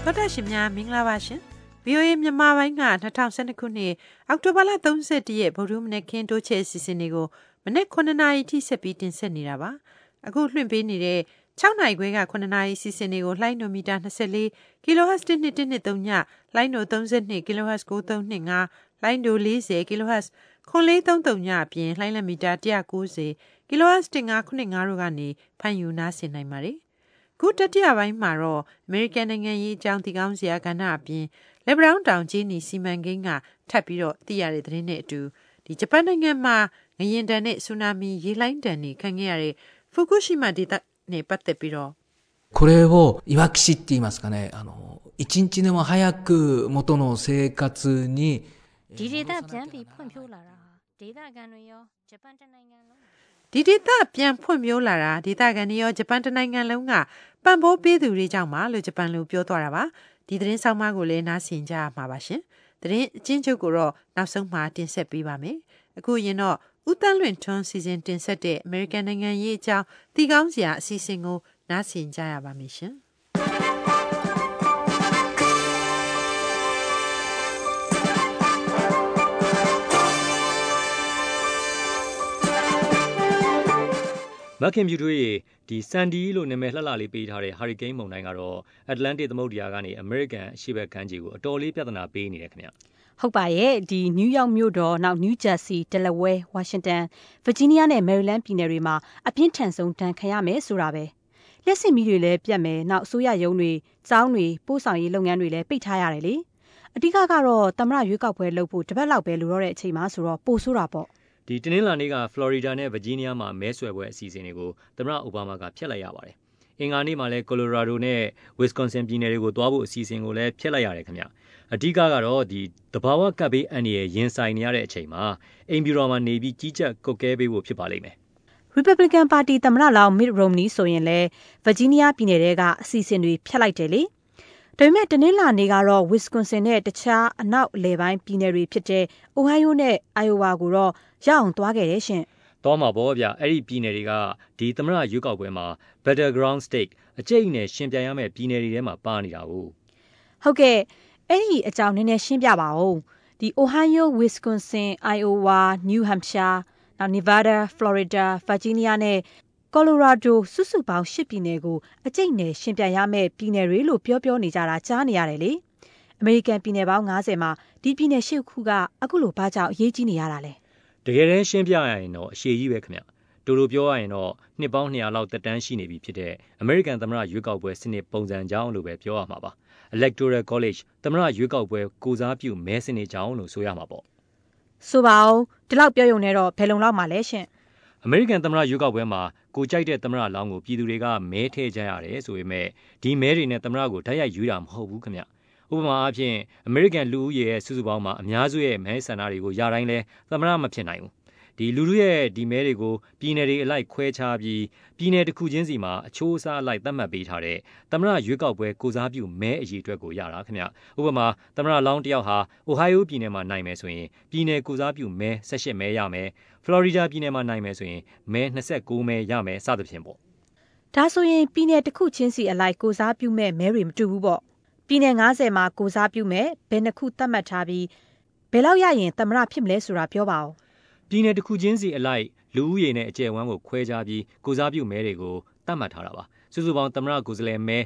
တော်တာရှင်များမင်္ဂလာပါရှင် VOA မြန်မာပိုင်းက2012ခုနှစ်အောက်တိုဘာလ31ရက်ဗုဒ္ဓမနက်ခင်းတိုးချဲ့စီစဉ်တွေကိုမနေ့9နာရီထိဆက်ပြီးတင်ဆက်နေတာပါအခုလွှင့်ပေးနေတဲ့6နိုင်ခွဲက9နာရီစီစဉ်တွေကိုလှိုင်းနိုမီတာ24 kHz 1.1.3ညလှိုင်းနို32 kHz 9325လှိုင်းနို40 kHz 9433ညအပြင်လှိုင်းလက်မီတာ190 kHz 1595တို့ကနေဖန်ယူနားဆင်နိုင်ပါတယ်ခုတတိယပိုင်းမှာတော့အမေရိကန်နိုင်ငံရေးအကြောင်းသိကောင်းစရာကဏ္ဍအပြင်လက်ဘရောင်းတောင်ကြီးနီစီမံကိန်းကထပ်ပြီးတော့သိရတဲ့သတင်းနဲ့အတူဒီဂျပန်နိုင်ငံမှာငလျင်တန်နဲ့ဆူနာမီရေလှိုင်းတန်တွေခံခဲ့ရတဲ့ဖူကူရှီမာဒေသနဲ့ပတ်သက်ပြီးတော့これをいわき市って言いますかね一日でも早く元の生活にဒီဒေသပြန်ပြီးဖွံ့ဖြိုးလာတာဟာဒေသခံတွေရောဂျပန်တနိုင်ငံလုံးဒီဒေသပြန်ဖွံ့ဖြိုးလာတာဒေသခံတွေရောဂျပန်တနိုင်ငံလုံးကပံ့ပိုးပေးသူတွေကြောင့်ပါလို့ဂျပန်လူပြောသွားတာပါဒီသတင်းဆောင်မကိုလည်းနားဆင်ကြမှာပါရှင်သတင်းအချင်းချုပ်ကိုတော့နောက်ဆုံးမှတင်ဆက်ပေးပါမယ်အခုရင်တော့ဦးတန်းလွင်ထွန်းစီစဉ်တင်ဆက်တဲ့အမေရိကန်နိုင်ငံရေးအကြောင်းသိကောင်းစရာအစီအစဉ်ကိုနားဆင်ကြရပါမယ်ရှင်မခင်ပြူတွေဒီဆန်ဒီလို့နာမည်လှလှလေးပေးထားတဲ့ဟာရီကိန်းမုန်တိုင်းကတော့အတ္တလန်တစ်သမုဒ္ဒရာကနေအမေရိကန်အရှေ့ဘက်ကမ်းခြေကိုအတော်လေးပြဿနာပေးနေတယ်ခင်ဗျဟုတ်ပါရဲ့ဒီနယူးယောက်မြို့တော်နောက်နယူးဂျာစီဒယ်လဝဲဝါရှင်တန်ဗာဂျီးနီးယားနဲ့မယ်ရီလန်းပြည်နယ်တွေမှာအပြင်းထန်ဆုံးဒဏ်ခံရမယ်ဆိုတာပဲလက်စစ်မီးတွေလည်းပြတ်မယ်နောက်အစိုးရရုံးတွေကျောင်းတွေပို့ဆောင်ရေးလုပ်ငန်းတွေလည်းပိတ်ထားရတယ်လေအဓိကကတော့သမ္မတရွေးကောက်ပွဲလုပ်ဖို့တပတ်လောက်ပဲလိုတော့တဲ့အချိန်မှာဆိုတော့ပိုဆိုးတာပေါ့ဒီတနင်္လာနေ့ကဖလော်ရီဒါနဲ့ဗာဂျီးနီးယားမှာမဲဆွယ်ပွဲအစီအစဉ်တွေကိုသမ္မတအိုဘားမားကဖျက်လိုက်ရပါတယ်အင်္ဂါနေ့မှာလည်းကိုလိုရာဒိုနဲ့ဝစ်ကွန်ဆင်ပြည်နယ်တွေကိုသွားဖို့အစီအစဉ်ကိုလည်းဖျက်လိုက်ရတယ်ခင်ဗျအဓိကကတော့ဒီတဘာဝကပ်ဘေးအန္တရာယ်ရင်ဆိုင်နေရတဲ့အချိန်မှာအိမ်ဖြူတော်မှာနေပြီးကြီးကြပ်ကွက်ကဲပေးဖို့ဖြစ်ပါလိမ့်မယ် Republican Party သမ္မတလောင်း Mitt Romney ဆိုရင်လည်းဗာဂျီးနီးယားပြည်နယ်ထဲကအစီအစဉ်တွေဖျက်လိုက်တယ်လေဒါပေမဲ့တနင်္လာနေ့ကတော့ Wisconsin နဲ့တခြားအနောက်အလယ်ပိုင်းပြည်နယ်တွေဖြစ်တဲ့ Ohio နဲ့ Iowa ကိုတော့ရအောင်သွားခဲ့တယ်ရှင်သွားမှာပေါ့ဗျအဲ့ဒီပြည်နယ်တွေကဒီသမ္မတရွေးကောက်ပွဲမှာ Battleground State အကျိတ်နဲ့ရှင်ပြိုင်ရမယ့်ပြည်နယ်တွေထဲမှာပါနေတာကိုဟုတ်ကဲ့အဲ့ဒီအကြောင်းနည်းနည်းရှင်းပြပါဦးဒီ Ohio, Wisconsin, Iowa, New Hampshire, Nevada, Florida, Virginia နဲ့ Colorado စုစုပေါင်း10ပြည်နယ်ကိုအကျိတ်နဲ့ရှင်ပြိုင်ရမယ့်ပြည်နယ်တွေလို့ပြောနေကြတာကြားနေရတယ်လေအမေရိကန်ပြည်နယ်ပေါင်း90မှာဒီပြည်နယ်10ခုကအခုလိုဘာကြောင့်အရေးကြီးနေရတာလဲတကယ်တမ်းရှင်းပြရရင်တော့အရှည်ကြီးပဲခင်ဗျတူတူပြောရရင်တော့နှစ်ပေါင်း200လောက်တက်တန်းရှိနေပြီဖြစ်တဲ့အမေရိကန်သမ္မတရွေးကောက်ပွဲစနစ်ပုံစံကြောင်းလို့ပဲပြောရမှာပါ Electoral College သမ္မတရွေးကောက်ပွဲကိုစားပြုမဲစနစ်ကြောင်းလို့ဆိုရမှာပေါ့ဆိုပါဦးဒီလောက်ပြောရုံနဲ့တော့ဘယ်လုံလောက်မှာလဲရှင်အမေရိကန်သမ္မတရွေးကောက်ပွဲမှာကိုကြိုက်တဲ့သမ္မတလောင်းကိုပြည်သူတွေကမဲထည့်ကြရတယ်ဆိုပေမဲ့ဒီမဲတွေနဲ့သမ္မတကိုဓာတ်ရိုက်ရွေးတာမဟုတ်ဘူးခင်ဗျဥပမာအားဖြင့်အမေရိကန်လူဦးရေရဲ့စုစုပေါင်းမှာအများစုရဲ့မဲဆန္ဒတွေကိုရတိုင်းလဲသမ္မတမဖြစ်နိုင်ဘူးဒီလူလူရဲ့ဒီမဲတွေကိုပြည်နယ်တွေအလိုက်ခွဲခြားပြီးပြည်နယ်တစ်ခုချင်းစီမှာအချိုးအစားအလိုက်သတ်မှတ်ပေးထားတဲ့သမ္မတရွေးကောက်ပွဲကိုစားပြုမဲအရေးအတွက်ကိုရတာခင်ဗျဥပမာသမ္မတလောင်းတစ်ယောက်ဟာ Ohio ပြည်နယ်မှာနိုင်မယ်ဆိုရင်ပြည်နယ်ကိုစားပြုမဲ18မဲရမယ် Florida ပြည်နယ်မှာနိုင်မယ်ဆိုရင်မဲ29မဲရမယ်စသဖြင့်ပေါ့ဒါဆိုရင်ပြည်နယ်တစ်ခုချင်းစီအလိုက်ကိုစားပြုမဲတွေမတူဘူးပေါ့ပြည်နယ်90မှာကိုစားပြုမဲဘယ်နှစ်ခုသတ်မှတ်ထားပြီးဘယ်လောက်ရရင်သမ္မတဖြစ်မလဲဆိုတာပြောပါဦးပြည်နယ်တစ်ခုချင်းစီအလိုက်လူဦးရေနဲ့အကျယ်ဝန်းကိုခွဲခြားပြီးကိုစားပြုမဲတွေကိုသတ်မှတ်ထားတာပါစုစုပေါင်းသမ္မတကိုယ်စားလှယ်မဲ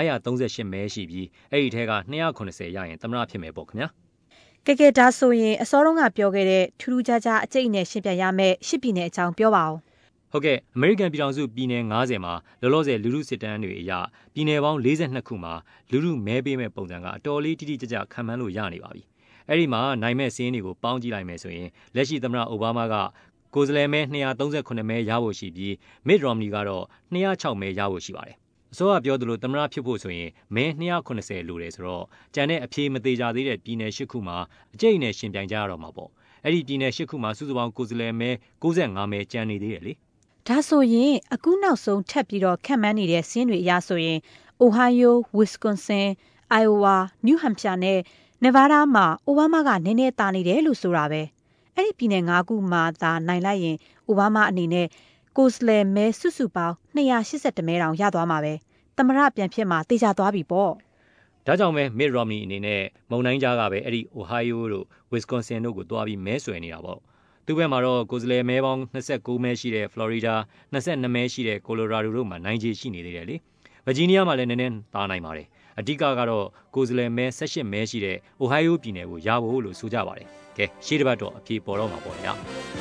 938မဲရှိပြီးအဲ့ဒီထဲက290ရရင်သမ္မတဖြစ်မယ်ပေါ့ခင်ဗျာကဲဒါဆိုရင်အစောတုန်းကပြောခဲ့တဲ့ထူးထူးခြားခြားအကျိတ်နဲ့ရှင်းပြရမယ့်10ပြည်နယ်အကြောင်းပြောပါဦးဟုတ်ကဲ့အမေရိကန်ပြည်ထောင်စုပြည်နယ်90မှာလောလောဆယ်လူထုစစ်တမ်းတွေအရပြည်နယ်ပေါင်း42ခုမှာလူထုမဲပေးမဲ့ပုံစံကအတော်လေးတိတိကျကျခံမှန်းလို့ရနေပါပြီအဲ့ဒီမှာနိုင်မဲ့စင်းတွေကိုပေါင်းကြည့်လိုက်မယ်ဆိုရင်လက်ရှိသမ္မတအိုဘားမားကကိုယ်စားလှယ်မဲ238မဲရဖို့ရှိပြီး Mitt Romney ကတော့206မဲရဖို့ရှိပါတယ်အစိုးရပြောသလိုသမ္မတဖြစ်ဖို့ဆိုရင်မဲ290လိုတယ်ဆိုတော့ကြံတဲ့အဖြေမသေးကြသေးတဲ့ပြည်နယ်10ခုမှာအကျိတ်နဲ့ရှင်ပြိုင်ကြရတော့မှာပေါ့အဲ့ဒီပြည်နယ်10ခုမှာစုစုပေါင်းကိုယ်စားလှယ်မဲ95မဲကျန်နေသေးတယ်လေဒါဆိုရင်အခုနောက်ဆုံးထပ်ပြီးတော့ခန့်မှန်းနေတဲ့စင်းတွေအရဆိုရင် Ohio, Wisconsin, Iowa, New Hampshire နဲ့ Nevada မှာအိုဘားမားကနည်းနည်းတာနေတယ်လို့ဆိုတာပဲအဲ့ဒီပြည်နယ်9ခုမှာသာနိုင်လိုက်ရင်အိုဘားမားအနေနဲ့ကိုယ်စားလှယ်မဲစုစုပေါင်း282မဲတောင်ရသွားမှာပဲသမ္မတပြန်ဖြစ်မှာတေချာသွားပြီပေါ့ဒါကြောင့်ပဲ Mitt Romney အနေနဲ့မုန်တိုင်းကြားကပဲအဲ့ဒီ Ohio တို့ Wisconsin တို့ကိုတွားပြီးမဲဆွယ်နေတာပေါ့သူ့ဘက်မှာတော့ကိုယ်စားလှယ်မဲပေါင်း29မဲရှိတဲ့ Florida 22မဲရှိတဲ့ Colorado တို့မှာနိုင်ခြေရှိနေသေးတယ်လေ Virginia မှာလည်းနည်းနည်းသာနိုင်ပါတယ်အဓိကကတော့ကိုယ်စားလှယ်မဲ18မဲရှိတဲ့ Ohio ပြည်နယ်ကိုရဖို့လို့ဆိုကြပါတယ်ကဲရှေ့တစ်ပတ်တော့အပြေပေါ်တော့မှာပေါ့ဗျာ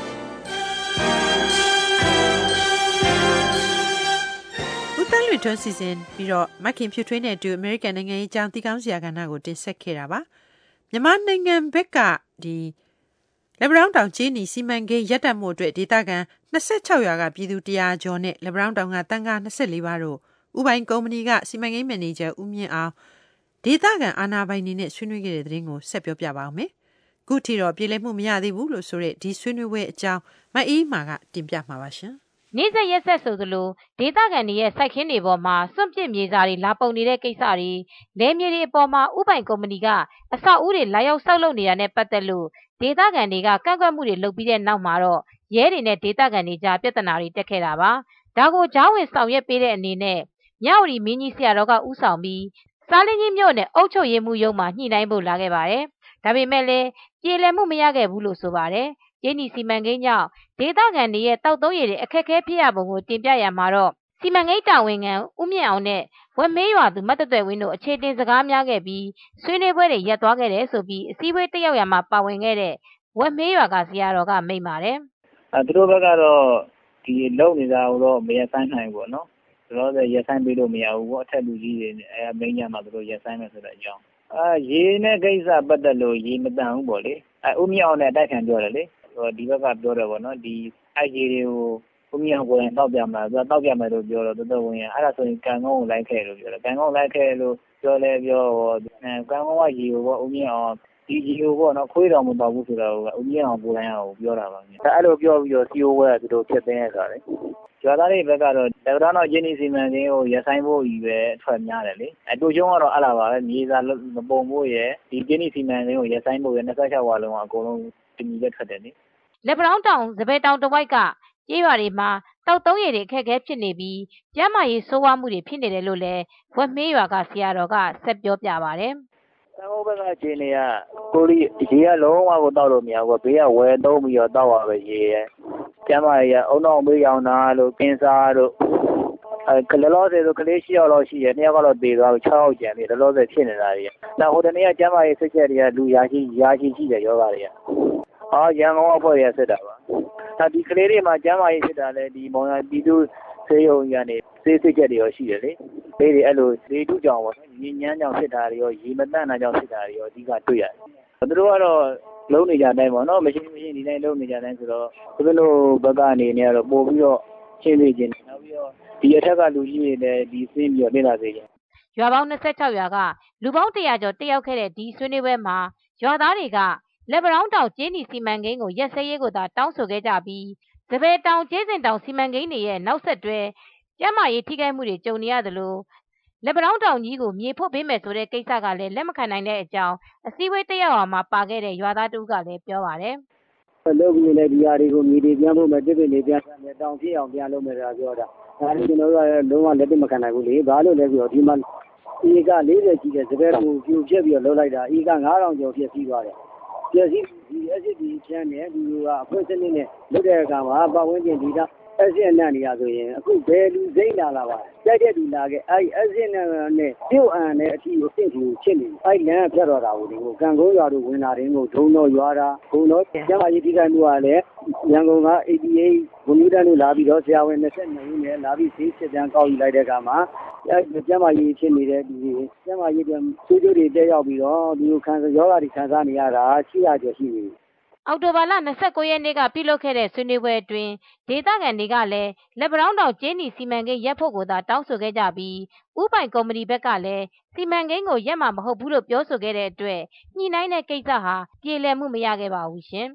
ဦးတန်းလွင်ထွန်းစီစဉ်ပြီးတော့မခင်ဖြူထွေးနဲ့အတူ American နိုင်ငံရေးအကြောင်းသိကောင်းစရာကဏ္ဍကိုတင်ဆက်ခဲ့တာပါမြန်မာနိုင်ငံဘက်ကလက်ဘရောင်းတောင်ကျေးနီစီမံကိန်းရပ်တန့်မှုအတွက်ဒေသခံ26ရွာကပြည်သူ100ကျော်နဲ့လက်ဘရောင်းတောင်ကတန်းကား24ပါးတို့ဥပိုင်ကုမ္ပဏီကစီမံကိန်းမန်နေဂျာဦးမြင့်အောင်ဒေသခံအာဏာပိုင်တွေနဲ့ဆွေးနွေးခဲ့တဲ့သတင်းကိုဆက်ပြောပြပါအောင်မယ်။ခုထိတော့ပြည်လည်မှုမရသေးဘူးလို့ဆိုတဲ့ဒီဆွေးနွေးပွဲအကြောင်းမအေးမာကတင်ပြမှာပါရှင်။နေ့ဆက်ရက်ဆက်ဆိုသလိုဒေသခံတွေရဲ့စိုက်ခင်းတွေပေါ်မှာစွန့်ပစ်မြေစာတွေလာပုံနေတဲ့ကိစ္စတွေလယ်မြေတွေအပေါ်မှာဥပိုင်ကုမ္ပဏီကအဆောက်အဦတွေလာရောက်ဆောက်လုပ်နေတာနဲ့ပတ်သက်လို့ဒေသခံတွေကကန့်ကွက်မှုတွေလုပ်ပြီးတဲ့နောက်မှာတော့ရဲတွေနဲ့ဒေသခံတွေကြားပြဿနာတွေတက်ခဲ့တာပါ။ဒါကိုကြားဝင်ဆောင်ရွက်ပေးတဲ့အနေနဲ့မြဝတီမင်းကြီးဆရာတော်ကဦးဆောင်ပြီးစားလင်းကြီးမြို့နယ်အုပ်ချုပ်ရေးမှူးရုံးမှာညှိနှိုင်းဖို့လာခဲ့ပါတယ်။ဒါပေမဲ့လည်းပြေလည်မှုမရခဲ့ဘူးလို့ဆိုပါတယ်။ကျေးနီစီမံကိန်းကြောင့်ဒေသခံတွေရဲ့တောက်သုံးရည်တွေအခက်အခဲဖြစ်ရပုံကိုတင်ပြရမှာတော့စီမံကိန်းတာဝန်ခံဦးမြင့်အောင်နဲ့ဝက်မေးရွာသူမတ်တသွဲဝင်းတို့အခြေတင်စကားများခဲ့ပြီးဆွေးနွေးပွဲတွေရပ်သွားခဲ့တယ်ဆိုပြီးအစည်းအဝေးတက်ရောက်ရမှာပါဝင်ခဲ့တဲ့ဝက်မေးရွာကဆရာတော်ကမိန့်ပါတယ်။သူတို့ဘက်ကတော့ဒီလုံနေတာတော့မရဆိုင်နိုင်ဘူးပေါ့နော်။ဆိုတော့ရဆိုင်ပေးလို့မရဘူးပေါ့အထက်လူကြီးတွေမိန်းညမှာသူတို့ရဆိုင်မယ်ဆိုတဲ့အကြောင်း။ရေနဲ့ကိစ္စပတ်သက်လို့ရေမတန်ဘူးပေါ့လေ။ဦးမြင့်အောင်နဲ့တိုက်ခံပြောတယ်လေ။ဒီဘက်ကပြောတယ်ပေါ့နော်။ဒီရေတွေကိုဦးမြင့်အောင်ကိုယ်တိုင်တောက်ပြမှာသူကတောက်ပြမယ်လို့ပြောတော့တော်တော်ဝင်ရအဲ့ဒါဆိုရင်ကံကုန်းကိုလိုက်ခဲ့လို့ပြောတယ်။ကံကုန်းလိုက်ခဲ့လို့ပြောလဲပြောကံကုန်းကရေကိုပေါ့ဦးမြင့်အောင်ဒီကြီးကိုပေါ့နော်ခွေးတော်မတော်ဘူးဆိုတော့ဦးမြင့်အောင်ကိုယ်တိုင်အောင်ပြောတာပါ။အဲ့လိုပြောပြီးတော့စီအိုဝဲသူတို့ဖြစ်သိနေဆိုတာလေ။ကျွာသားတွေဘက်ကတော့လက်ဗရောင်းတော့ဂျင်းနီစီမံကိန်းကိုရဆိုင်ဖို့ကြီးပဲအထွက်များတယ်လေ။တူချုံကတော့အဲ့လာပါပဲမြေစာမပုံဖို့ရယ်ဒီဂျင်းနီစီမံကိန်းကိုရဆိုင်ဖို့ရယ်26ဝါလုံးကအကုန်လုံးဒီမြေပဲထွက်တယ်လေ။လက်ဗရောင်းတောင်စပယ်တောင်တဝိုက်ကကျေးရွာတွေမှာတောက်သုံးရည်တွေအခက်အခဲဖြစ်နေပြီးကျန်းမာရေးဆိုးဝါးမှုတွေဖြစ်နေတယ်လို့လည်းဝက်မေးရွာကဆရာတော်ကဆက်ပြောပြပါတယ်။တောင်ဘက်ကခြေနေကကိုရီရေကလုံးဝကိုတောက်လို့မရဘူးဘေးကဝယ်သုံးပြီးတော့တောက်ရပဲရေရကျန်းမာရေးကအုံနောက်မေးရောင်တာလို့ကင်းစားလို့ကလလောဆယ်ဆိုကလေး6ယောက်လောက်ရှိတယ်2ယောက်ကတော့သေသွားပြီ6ယောက်ကျန်တယ်လလောဆယ်ဖြစ်နေတာတွေနောက်ဟိုတနေ့ကကျန်းမာရေးဆက်ချက်တွေကလူရာရှိရှိတယ်ယောဂတွေကရန်ကုန်အဖွဲ့ရဆက်တာပါဒီကလေးတွေမှာကျန်းမာရေးဖြစ်တာလဲဒီမောင်ရပြည်သူဆေးရုံကြီးကနေဆေးစစ်ချက်တွေရောရှိတယ်လေဘေးတွေအဲ့လိုလေတုကြောင်ပေါ့ညဉ့်ညမ်းကြောင်ဖြစ်တာတွေရောရေမတန့်တာကြောင်ဖြစ်တာတွေရောအဓိကတွေ့ရတယ်သူတို့ကတော့လုံးနေကြတိုင်းပေါ့နော်မရှိဒီတိုင်းလုံးနေကြတိုင်းဆိုတော့သူတို့ဘက်ကနေနေတော့ပို့ပြီးတော့ရှင်းနေခြင်းနောက်ပြီးတော့ဒီအထက်ကလူကြီးတွေလည်းဒီစင်းပြီးတော့နေလာစေခြင်းရွာပေါင်း26ရွာကလူပေါင်း100ကျော်တက်ရောက်ခဲ့တဲ့ဒီဆွေးနွေးပွဲမှာရွာသားတွေကလက်ဗရောင်းတောင်ကျေးနီစီမံကိန်းကိုရက်စဲရေးကိုသာတောင်းဆိုခဲ့ကြပြီးစပယ်တောင်ကျေးစင်တောင်စီမံကိန်းတွေရဲ့နောက်ဆက်တွဲကျန်းမာရေးထိခိုက်မှုတွေကြုံနေရသလိုလက်ဗရောင်းတောင်ကြီးကိုမြေဖို့ပေးမယ်ဆိုတဲ့ကိစ္စကလည်းလက်မခံနိုင်တဲ့အကြောင်းအစည်းအဝေးတက်ရောက်မှာပါခဲ့တဲ့ရွာသားတူကလည်းပြောပါတယ်။လုပ်ပြီးလည်းဒီဟာတွေကိုမြေတွေပြန်ဖို့မယ်တစ်ပင်တွေပြန်မယ်တောင်ဖြစ်အောင်ပြန်လုပ်မယ်ဆိုတာပြောတာ။ဒါလည်းကျွန်တော်တို့ကလုံးဝလက်မခံနိုင်ဘူးလေ။ဘာလို့လဲဆိုတော့ဒီမှာဧက40ရှိတဲ့စပယ်ကိုပြိုပြက်ပြီးတော့လုပ်လိုက်တာဧက9000ကျော်ဖြစ်ပြီးသွားတယ်။ပြည့်စည်ဒီ SCD ချမ်းနဲ့ဒီလိုကအဖွဲ့စနစ်နဲ့လုပ်တဲ့အခါမှာပတ်ဝန်းကျင်ဒီတာSCN နဲ့နေရဆိုရင်အခုဘယ်လူစိမ့်လာပါကြိုက်တဲ့လူလာခဲ့အဲ့ SCN နဲ့ပြုတ်အန်နဲ့အထီကိုစိတ်ကြီးဖြစ်နေအဲ့လမ်းဖြတ်တော့တာကိုဒီကိုကံကုန်းရွာတို့ဝင်လာတဲ့ကိုဒုံတော်ရွာတာဘုံတော်ကျမကြီးတိခိုင်မှုကလည်းရန်ကုန်က88ဘုံမျိုးတန်းတို့လာပြီးတော့ဆရာဝန်22ဦးနဲ့လာပြီးဆေးစစ်တမ်းကောက်ယူလိုက်တဲ့အခါမှာကျမကြီးဖြစ်နေတဲ့ဒီကျမကြီးတွေစိုးကျိုးတွေတက်ရောက်ပြီးတော့ဒီကိုခံစားယောဂတွေခံစားနေရတာ600ကျော်ရှိနေအောက်တိုဘာလ29ရက်နေ့ကပြုလုပ်ခဲ့တဲ့ဆွေးနွေးပွဲအတွင်းဒေသခံတွေကလည်းလက်ဗရောင်းတောင်ကျေးနီစီမံကိန်းရပ်ဖို့ကိုသာတောင်းဆိုခဲ့ကြပြီးဥပိုင်ကုမ္ပဏီဘက်ကလည်းစီမံကိန်းကိုရပ်မှာမဟုတ်ဘူးလို့ပြောဆိုခဲ့တဲ့အတွက်ညှိနှိုင်းတဲ့ကိစ္စဟာပြေလည်မှုမရခဲ့ပါဘူးရှင်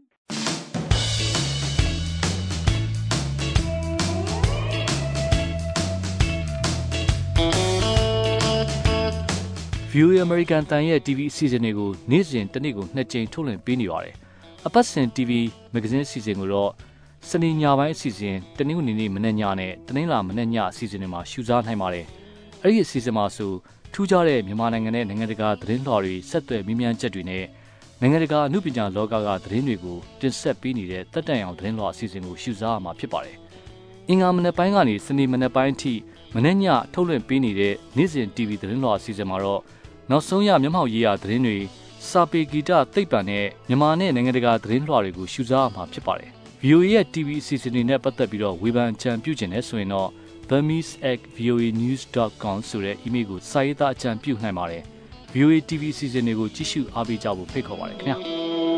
။ VOA American တန်ရဲ့ TV အစီအစဉ်တွေကိုနေ့စဉ်တစ်နေ့ကို2ကြိမ်ထုတ်လွှင့်ပေးနေပါတယ်။အပတ်စဉ် TV မဂ္ဂဇင်းအစီအစဉ်ကိုတော့စနေညပိုင်းအစီအစဉ်တနင်္ဂနွေနေ့မနက်ညနဲ့တနင်္လာမနက်ညအစီအစဉ်တွေမှာရှုစားနိုင်ပါတယ်။အဲ့ဒီအစီအစဉ်မှာဆိုထူးခြားတဲ့မြန်မာနိုင်ငံနဲ့နိုင်ငံတကာသတင်းလွှာတွေဆက်သွယ်မြင်းမြန်းချက်တွေနဲ့နိုင်ငံတကာအမှုပညာလောကကသတင်းတွေကိုတင်ဆက်ပေးနေတဲ့တက်တန်အောင်သတင်းလွှာအစီအစဉ်ကိုရှုစားရမှာဖြစ်ပါတယ်။အင်္ဂါမနက်ပိုင်းကနေစနေမနက်ပိုင်းအထိမနေ့ညထုတ်လွှင့်ပေးနေတဲ့နေ့စဉ် TV သတင်းလွှာအစီအစဉ်မှာတော့နောက်ဆုံးရမျက်မှောက်ရေးရာသတင်းတွေစာပေဂီတသိပ္ပံနဲ့မြန်မာနဲ့နိုင်ငံတကာသတင်းလွှာတွေကိုရှုစားရမှာဖြစ်ပါတယ်။ VOA ရဲ့ TV အစီအစဉ်တွေနဲ့ပတ်သက်ပြီးတော့ဝေဖန်အကြံပြုခြင်းနဲ့ဆိုရင်တော့ burmese@voanews.com ဆိုတဲ့ email ကိုစာရေးသားအကြံပြုနိုင်ပါတယ်။ VOA TV အစီအစဉ်တွေကိုကြည့်ရှုအားပေးကြဖို့ဖိတ်ခေါ်ပါတယ်ခင်ဗျာ။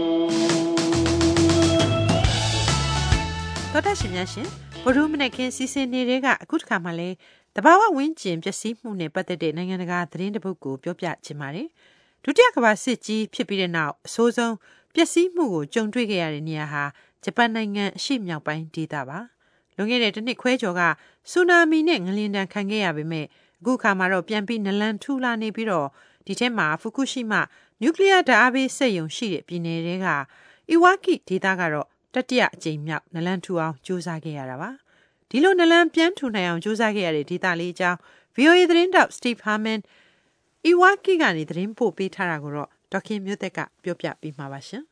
တော်တာရှင်များရှင်ဗုဒ္ဓမနက်ခင်းစီစဉ်နေတဲ့ကအခုတစ်ခါမှလဲတဘာဝဝင်းကျင်ပျက်စီးမှုနဲ့ပတ်သက်တဲ့နိုင်ငံတကာသတင်းတစ်ပုဒ်ကိုပြောပြချင်ပါတယ်။ဒုတိယကမ္ဘာစစ်ကြီးဖြစ်ပြီးတဲ့နောက်အဆိုးဆုံးပျက်စီးမှုကိုကြုံတွေ့ခဲ့ရတဲ့နေရာဟာဂျပန်နိုင်ငံအရှေ့မြောက်ပိုင်းဒေသပါ။လွန်ခဲ့တဲ့တစ်နှစ်ခွဲကျော်ကဆူနာမီနဲ့ငလျင်တန်ခံခဲ့ရပေမဲ့အခုခါမှာတော့ပြန်ပြီးနလန်ထူလာနေပြီးတော့ဒီထဲမှာဖူကူရှိမနျူကလ িয়ার ဓာတ်အားပေးစက်ရုံရှိတဲ့ပြည်နယ်တွေကအီဝါကီဒေသကတော့တတိယအကြိမ်မြောက်နလန်ထူအောင်ကြိုးစားခဲ့ရတာပါဒီလိုနလန်ပြန်ထူနိုင်အောင်ကြိုးစားခဲ့ရတဲ့ဒေသလေးအကြောင်း VOA သတင်းတောက် Steve Harman အီဝါကီကနေသတင်းပို့ပေးထားတာကိုတော့ဒေါခင်မျိုးသက်ကပြောပြပေးမှာပါရှင်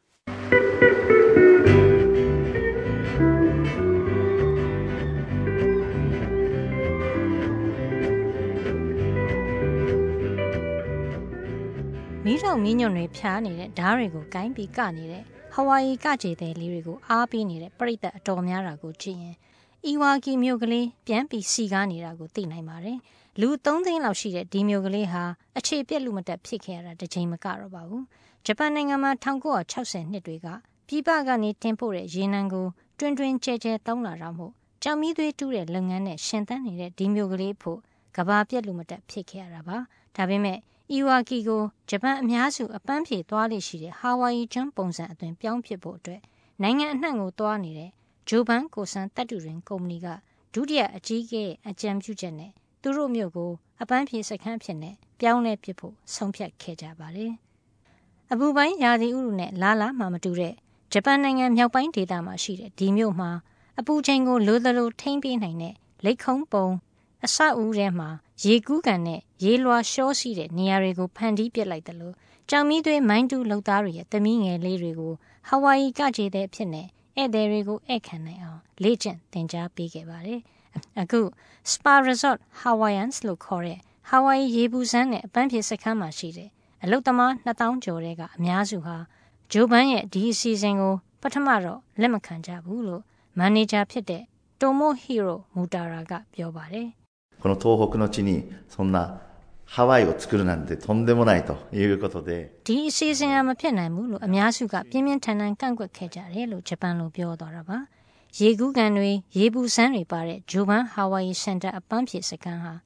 မီးတောင်မီးညွန့်တွေဖြားနေတဲ့ဓားတွေကိုကိုင်းပြီးကနေတဲ့ဟဝါရီကကြေတဲ့လေးတွေကိုအားပေးနေတဲ့ပရိသတ်အတော်များတာကိုကြည့်ရင်အီဝါကီမြို့ကလေးပြန်ပြီးစီကားနေတာကိုသိနိုင်ပါတယ်။လူ3သိန်းလောက်ရှိတဲ့ဒီမြို့ကလေးဟာအခြေပြက်လူမတက်ဖြစ်ခဲ့ရတာတစ်ချိန်မကတော့ပါဘူး။ဂျပန်နိုင်ငံမှာ1960နှစ်တွေကပြည်ပကနေတင်ပို့တဲ့ရေနံကိုတွင်တွင်ကျဲကျဲသုံးလာတော့မို့ကြောင်မီးသွေးတူးတဲ့လုပ်ငန်းနဲ့ရှင်သန်နေတဲ့ဒီမြို့ကလေးဖို့ကဘာပြက်လူမတက်ဖြစ်ခဲ့ရတာပါ။ဒါပေမဲ့အီဝါကီကိုဂျပန်အများစုအပန်းဖြေသွားလိရှိတဲ့ဟာဝိုင်ယီကျွန်းပုံစံအသွင်ပြောင်းဖြစ်ဖို့အတွက်နိုင်ငံအနှံ့ကိုသွားနေတဲ့ဂျိုဘန်ကိုဆန်တပ်တူရင်ကုမ္ပဏီကဒုတိယအကြီးအကဲအကြံပြုချက်နဲ့သူတို့မျိုးကိုအပန်းဖြေစခန်းဖြစ်နေပြောင်းလဲပစ်ဖို့ဆုံးဖြတ်ခဲ့ကြပါတယ်။အပူပိုင်းရာသီဥတုနဲ့လာမှမတူတဲ့ဂျပန်နိုင်ငံမြောက်ပိုင်းဒေသမှာရှိတဲ့ဒီမြို့မှာအပူချိန်ကိုလိုသလိုထိန်းပေးနိုင်တဲ့လက်ခုံးပုံအဆောက်အဦထဲမှာရေကူးကန်နဲ့ရေလွှာရှောရှိတဲ့နေရာတွေကိုဖန်တီးပစ်လိုက်တယ်လို့ကြောင်မီးသွေးမိုင်းတူလုပ်သားတွေရဲ့သမီးငယ်လေးတွေကိုဟဝါရီကကြေတဲ့အဖြစ်နဲ့ဧည့်သည်တွေကိုဧည့်ခံနိုင်အောင်လေ့ကျင့်သင်ကြားပေးခဲ့ပါတယ်။အခု Spa Resort Hawaiians လို့ခေါ်တဲ့ဟာဝိုင်ယီရေပူစမ်းနဲ့အပန်းဖြေစခန်းမှာရှိတဲ့အလုပ်သမား2000ကျော်တဲ့အများစုဟာဂျိုဘန်ရဲ့ဒီအစီအစဉ်ကိုပထမတော့လက်မခံကြဘူးလို့မန်နေဂျာဖြစ်တဲ့တိုမိုဟီရိုမူတာရာကပြောပါတယ်この東北の地にそんなハワイを作るなんてとんでもないということでဒီအစီအစဉ်ကမဖြစ်နိုင်ဘူးလို့အများစုကပြင်းပြင်းထန်ထန်ကန့်ကွက်ခဲ့ကြတယ်လို့ဂျပန်လိုပြောသွားတာပါရေကူးကန်တွေရေပူစမ်းတွေပါတဲ့ဂျိုဘန်ဟာဝိုင်ယီစင်တာအပန်းဖြေစခန်းဟာ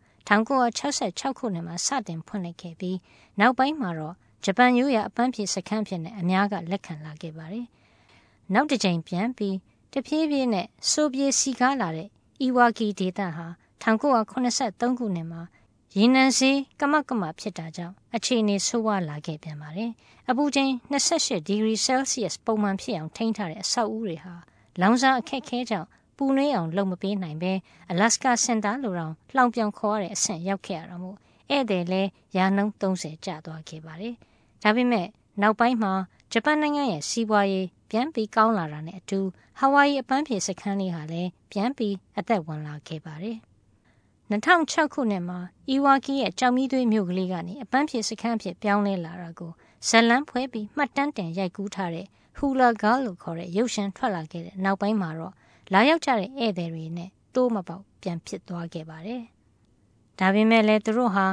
1966ခုနှစ်မှာစတင်ဖွင့်လှစ်ခဲ့ပြီးနောက်ပိုင်းမှာတော့ဂျပန်ရိုးရာအပန်းဖြေစခန်းဖြစ်နေအများကလက်ခံလာခဲ့ပါတယ်နောက်တစ်ချိန်ပြန်ပြီးတဖြည်းဖြည်းနဲ့ဆိုပြေစီကားလာတဲ့အီဝါကီဒေသဟာ1983ခုနှစ်မှာရေနံဈေးကမဖြစ်တာကြောင့်အခြေအနေဆိုးဝါးလာခဲ့ပြန်ပါတယ်။အပူချိန်28ဒီဂရီဆဲလ်စီယပ်ပုံမှန်ဖြစ်အောင်ထိန်းထားတဲ့အဆောက်အဦတွေဟာလောင်စာအခက်အခဲကြောင့်ပူနွေးအောင်လုပ်မပေးနိုင်ပဲအလက်စကာစင်တာလိုတောင်လှောင်ပြောင်ခေါ်ရတဲ့အဆင့်ရောက်ခဲ့ရတာမို့ဧည့်သည်လည်းရာနှုန်း30ကျသွားခဲ့ပါတယ်။ဒါပေမဲ့နောက်ပိုင်းမှာဂျပန်နိုင်ငံရဲ့စီးပွားရေးပြန်ပြီးကောင်းလာတာနဲ့အတူဟာဝိုင်ယီအပန်းဖြေစခန်းလေးဟာလည်းပြန်ပြီးအသက်ဝင်လာခဲ့ပါတယ်။2006ခုနှစ်မှာအီဝါကီရဲ့ကြောင်မီးသွေးမြို့ကလေးကနေအပန်းဖြေစခန်းဖြစ်ပြောင်းလဲလာတာကိုဇလန်းဖွဲပြီးမှတ်တမ်းတင်ရိုက်ကူးထားတဲ့ဟူလာဂါလို့ခေါ်တဲ့ရုပ်ရှင်ထွက်လာခဲ့တဲ့နောက်ပိုင်းမှာတော့လာရောက်ကြတဲ့ဧည့်သည်တွေနဲ့တိုးမပေါက်ပြန်ဖြစ်သွားခဲ့ပါတယ်။ဒါပေမဲ့လည်းသူတို့ဟာ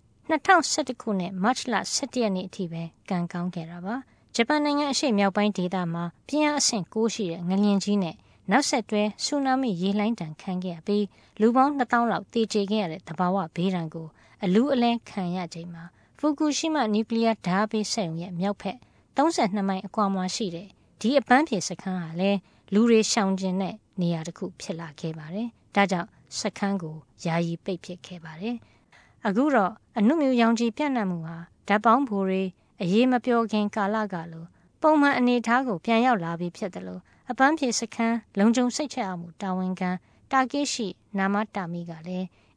2011ခုနှစ်မတ်လ17ရက်နေ့အထိပဲကံကောင်းခဲ့တာပါ။ဂျပန်နိုင်ငံအရှေ့မြောက်ပိုင်းဒေသမှာပြင်းအားအဆင့်6ရှိတဲ့ငလျင်ကြီးနဲ့နောက်ဆက်တွဲဆူနာမီရေလှိုင်းတံခံခဲ့ရပြီးလူပေါင်း2000လောက်တေကျေခဲ့ရတဲ့သဘာဝဘေးဒဏ်ကိုအလူးအလဲခံရချိန်မှာဖူကူရှိမနျူကလ িয়ার ဓာတ်ပေးစက်ရုံရဲ့မြောက်ဖက်32မိုင်အကွာမှာရှိတဲ့ဒီအပန်းဖြေစခန်းဟာလည်းလူတွေရှောင်ကျင်တဲ့နေရာတစ်ခုဖြစ်လာခဲ့ပါတယ်။ဒါကြောင့်စခန်းကိုယာယီပိတ်ပစ်ခဲ့ပါတယ်။အခုတော့အနုမြူရောင်ခြည်ပြန့်နှံ့မှုဟာဓာတ်ပေါင်းဖိုတွေအရေးမပြောခင်ကာလကလိုပုံမှန်အနေအထားကိုပြန်ရောက်လာပြီးဖြစ်တယ်လို့အပန်းဖြေစခန်းလုံခြုံစိတ်ချရမှုတာဝန်ခံတာကေရှိနာမတာမီကလည်း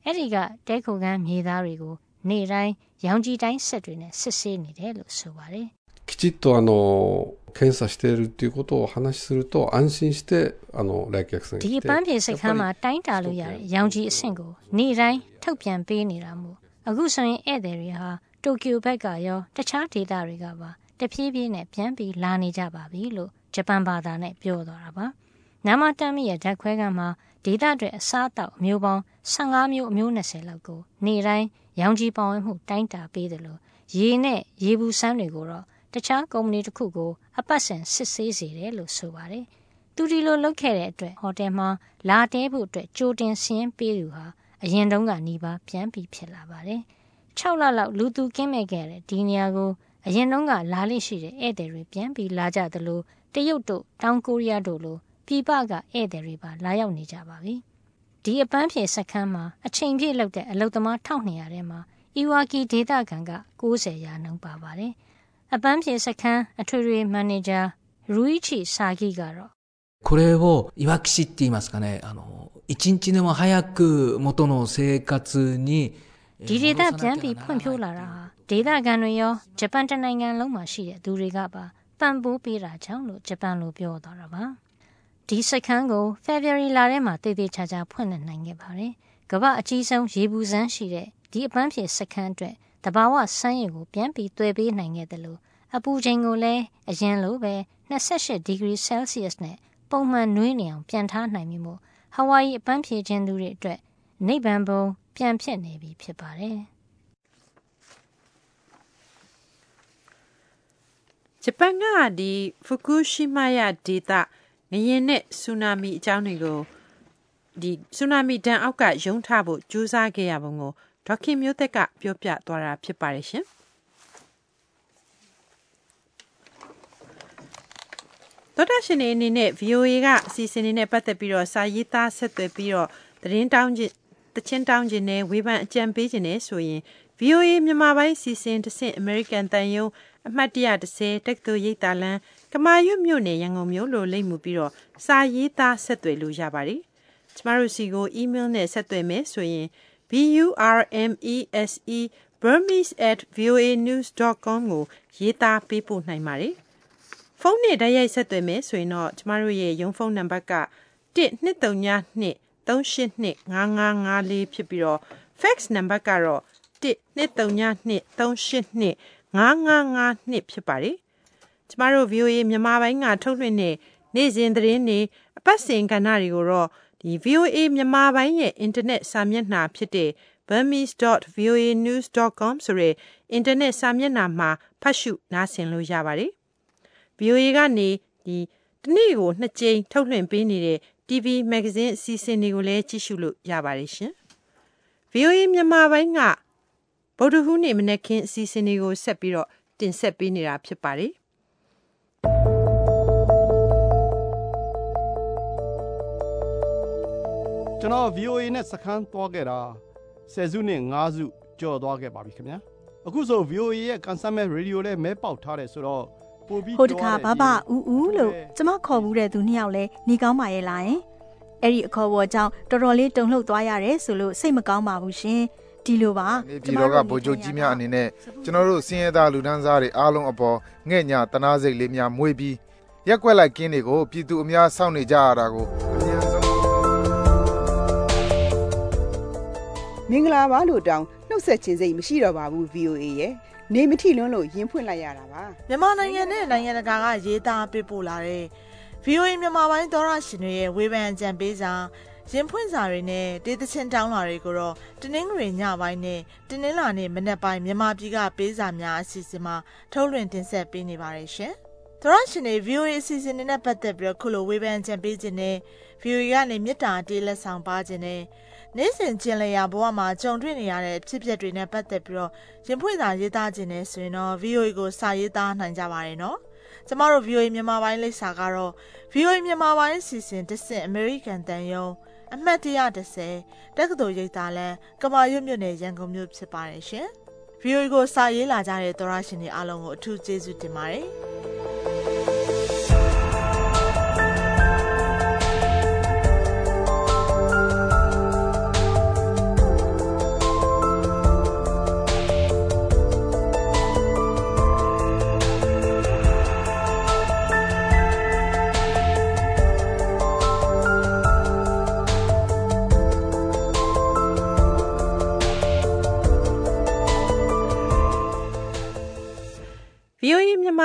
အဲ့ဒီကတဲခိုကန်းမြေသားတွေကိုနေ့တိုင်းရောင်ကြီးတိုင်းဆက်တွေနဲ့စစ်ဆေးနေတယ်လို့ဆိုပါတယ်きちっと検査しているということを話すると安心して来客さんが来てဒီပန်းဖြေစိတ်ခမ်းမှာတိုင်းတာလို့ရတဲ့ရောင်ကြီးအဆင့်ကိုနေ့တိုင်းထုတ်ပြန်ပေးနေတာမို့အခုဆိုရင်ဧည့်သည်တွေဟာတိုကျိုဘက်ကရောတခြားဒေသတွေကပါတဖြည်းဖြည်းနဲ့ပြန်ပြီးလာနေကြပါပြီလို့ဂျပန်ဘာသာနဲ့ပြောသွားတာပါနာမတမ်းမီရဲ့ဓာတ်ခွဲခန်းမှာဒေသတွေအစားအသောက်အမျိုးပေါင်း15မျိုးအမျိုး20လောက်ကိုနေ့တိုင်းရောင်ကြီးပေါဝင်မှုတိုင်းတာပေးတယ်လို့ရေနဲ့ရေဘူးစမ်းတွေကိုတော့တခြားကုမ္ပဏီတစ်ခုကိုအပတ်စဉ်စစ်ဆေးစေတယ်လို့ဆိုပါတယ်သူဒီလိုလုပ်ခဲ့တဲ့အတွက်ဟိုတယ်မှာလာတဲဖို့အတွက်ကြိုတင်ဆင်းပေးသူဟာအရင်တုန်းကနှီးပါပြန်ပြီးဖြစ်လာပါတယ်6လလောက်လူသူကင်းမဲ့ခဲ့တဲ့ဒီနေရာကိုအရင်တုန်းကလာလိရှိတဲ့ဧည့်သည်တွေပြန်ပြီးလာကြသလိုတရုတ်တို့တောင်ကိုရီးယားတို့လိုပြည်ပကဧည့်သည်တွေပါလာရောက်နေကြပါပြီဒီအပန်းဖြေစခန်းမှာအချိန်ပြည့်လောက်တဲ့အလုပ်သမား1200ထဲမှာအီဝါကီဒေသခံက90%နှုန်းပါပါတယ်အပန်းဖြေစခန်းအထွေထွေမန်နေဂျာရူイチサギကတော့これをいわき市って言いますかね一日でも早く元の生活にဒီဒေသပြန်ပြီးဖွံ့ဖြိုးလာတာဟာဒေသခံတွေရောဂျပန်တနိုင်ငံလုံးမှာရှိတဲ့သူတွေကပါပံ့ပိုးပေးတာကြောင့်လို့ဂျပန်လိုပြောသွားတာပါဒီစခန်းကို February လထဲမှာတည်တည်ချာချာဖွင့်လှစ်နိုင်ခဲ့ပါတယ်ကမ္ဘာအကြီးဆုံးရေဘူးစမ်းရှိတဲ့ဒီအပန်းဖြေစခန်းအတွက်တဘာဝစမ်းရည်ကိုပြန်ပြီးသွယ်ပေးနိုင်ခဲ့တယ်လို့အပူချိန်ကိုလည်းအရင်လိုပဲ28 degree Celsius နဲ့ပုံမှန်နွေးနေအောင်ပြန်ထားနိုင်ပြီမို့ဟဝိုင်အပန်းဖြေခြင်းသူတွေအတွက်နိဗ္ဗာန်ဘုံပြန်ဖြစ်နေပြီဖြစ်ပါတယ်ဂျပန်ကဒီဖူကူရှီမာယာဒေသငရင်နဲ့ဆူနာမီအကြောင်းတွေကိုဒီဆူနာမီဒဏ်အောက်ကယုံထဖို့ကြိုးစားခဲ့ရပုံကိုဒေါခင်မျိုးသက်ကပြောပြသွားတာဖြစ်ပါတယ်ရှင်တော်တော်ရှင်အနေနဲ့ VOA ကအစီအစဉ်လေးနဲ့ပတ်သက်ပြီးတော့စာရေးသားဆက်သွယ်ပြီးတော့သတင်းတောင်းခြင်းတချင်းတောင်းခြင်းနဲ့ဝေဖန်အကြံပေးခြင်းနဲ့ဆိုရင် VOA မြန်မာပိုင်းစီစဉ်တစ်ဆင့် American တန်ယုံအမှတ်130တက္ကသိုလ်ရိပ်သာလမ်းကမာရွတ်မြို့နယ်ရန်ကုန်မြို့လိုလိမ့်မှုပြီးတော့စာရေးသားဆက်သွယ်လို့ရပါတယ်ကျမတို့စီကို email နဲ့ဆက်သွယ်မယ်ဆိုရင်burmese@voanews.com ကိုရေးသားပေးပို့နိုင်ပါတယ်ဖုန်းနဲ့တိုက်ရိုက်ဆက်သွယ်မယ်ဆိုရင်တော့ကျမတို့ရဲ့ရုံးဖုန်းနံပါတ်က12393825554ဖြစ်ပြီးတော့ fax နံပါတ်ကတော့12393825552ဖြစ်ပါတယ်ကျမတို့ VOA မြန်မာပိုင်းကထုတ်လွှင့်တဲ့နေ့စဉ်သတင်းတွေအပတ်စဉ်ကဏ္ဍတွေကိုတော့ဒီ VOA မြန်မာပိုင်းရဲ့ internet စာမျက်နှာဖြစ်တဲ့ burmese.voanews.com ဆိုတဲ့ internet စာမျက်နှာမှာဖတ်ရှုနားဆင်လို့ရပါတယ်VOA ကနေဒီတနေ့ကို2ကြိမ်ထုတ်လွှင့်ပေးနေတဲ့ TV Magazine အစီအစဉ်တွေကိုလည်းကြည့်ရှုလို့ရပါတယ်ရှင်။ VOA မြန်မာပိုင်းကဗုဒ္ဓဟူးနေ့မနက်ခင်းအစီအစဉ်တွေကိုဆက်ပြီးတော့တင်ဆက်ပေးနေတာဖြစ်ပါတယ်။ကျွန်တော် VOA နဲ့စခန်းသွားခဲ့တာ10စုနဲ့5စုကြော်သွားခဲ့ပါပြီခင်ဗျာ။အခုဆို VOA ရဲ့ကန်ဆယ်မဲ့ရေဒီယိုလည်းမဲပေါက်ထားတယ်ဆိုတော့ဟိုတခါဘာဦးဦးလို့ကျမခေါ်ဘူးတဲ့သူ2ယောက်လဲနေကောင်းပါရဲ့လားယင်အဲ့ဒီအခေါ်ပေါ်ကြောင့်တော်တော်လေးတုန်လှုပ်သွားရတယ်ဆိုလို့စိတ်မကောင်းပါဘူးရှင်ဒီလိုပါဒီတော့ကဗိုလ်ချုပ်ကြီးများအနေနဲ့ကျွန်တော်တို့စင်းရဲသားလူဒန်းစားတွေအားလုံးအပေါ်ငဲ့ညာတနာစိတ်လေးများမွေးပြီးရက်ွက်လိုက်ကင်းတွေကိုပြည်သူအများစောင့်နေကြရတာကိုမင်္ဂလာပါလို့တောင်းနှုတ်ဆက်ခြင်းစိတ်မရှိတော့ပါဘူး VOA ရဲ့နေမထီလွန်းလို့ရင်ဖွင့်လိုက်ရတာပါမြန်မာနိုင်ငံနဲ့နိုင်ငံတကာကရေးသားပေးပို့လာတဲ့ VOA မြန်မာပိုင်းသောရရှင်တွေရဲ့ဝေဖန်အကြံပေးစာရင်ဖွင့်စာတွေနဲ့ဒေသချင်းတောင်းလာတွေကိုတော့တနင်္ဂနွေညပိုင်းနဲ့တနင်္လာနေ့မနက်ပိုင်းမြန်မာပြည်ကပေးစာများအစီအစဉ်မှာထုတ်လွှင့်တင်ဆက်ပေးနေပါတယ်ရှင်သောရရှင်တွေ VOA အစီအစဉ်နဲ့ပတ်သက်ပြီးတော့ခုလိုဝေဖန်အကြံပေးခြင်းနဲ့ VOA ကနေမြစ်တာတေးလက်ဆောင်ပါခြင်းနဲ့နေ့စဉ်ကျင်လည်ရာဘဝမှာကြုံတွေ့နေရတဲ့ဖြစ်ပျက်တွေနဲ့ပတ်သက်ပြီးတော့ရင်ဖွင့်စာရေးသားခြင်းနဲ့ဆိုရင်တော့ VOA ကိုစာရေးသားနိုင်ကြပါတယ်နော်ကျမတို့ VOA မြန်မာပိုင်းလိပ်စာကတော့ VOA မြန်မာပိုင်းအစီအစဉ်တစ်ဆင့် American တန်ယုံအမှတ်130တက္ကသိုလ်ရိပ်သာလမ်းကမာရွတ်မြို့နယ်ရန်ကုန်မြို့ဖြစ်ပါတယ်ရှင် VOA ကိုစာရေးလာကြတဲ့သောရရှင်တွေအားလုံးကိုအထူးကျေးဇူးတင်ပါတယ်